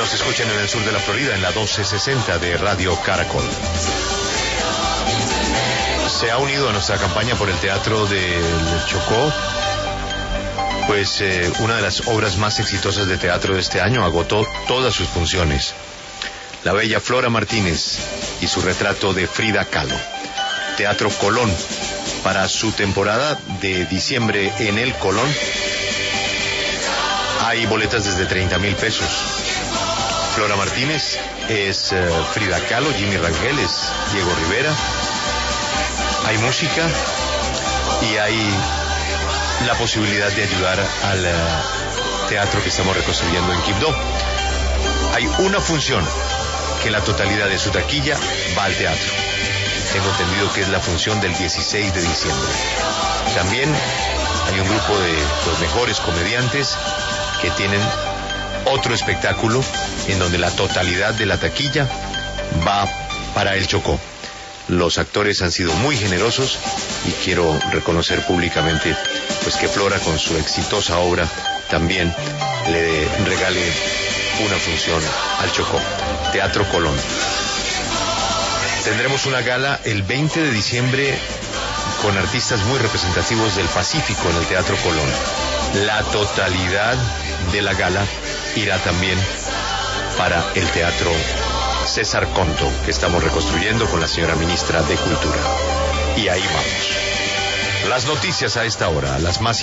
Nos escuchan en el sur de la Florida en la 1260 de Radio Caracol. Se ha unido a nuestra campaña por el Teatro del Chocó, pues una de las obras más exitosas de teatro de este año agotó todas sus funciones. La bella Flora Martínez y su retrato de Frida Kahlo. Teatro Colón, para su temporada de diciembre en el Colón, hay boletas desde 30,000 pesos. Flora Martínez es Frida Kahlo, Jimmy Rangel es Diego Rivera. Hay música y hay la posibilidad de ayudar al teatro que estamos reconstruyendo en Quibdó. Hay una función que la totalidad de su taquilla va al teatro. Tengo entendido que es la función del 16 de diciembre. También hay un grupo de los mejores comediantes que tienen otro espectáculo en donde la totalidad de la taquilla va para el Chocó. Los actores han sido muy generosos y quiero reconocer públicamente pues que Flora, con su exitosa obra, también le regale una función al Chocó. Teatro Colón. Tendremos una gala el 20 de diciembre con artistas muy representativos del Pacífico en el Teatro Colón. La totalidad de la gala irá también para el Teatro César Conto, que estamos reconstruyendo con la señora ministra de Cultura. Y ahí vamos. Las noticias a esta hora, las más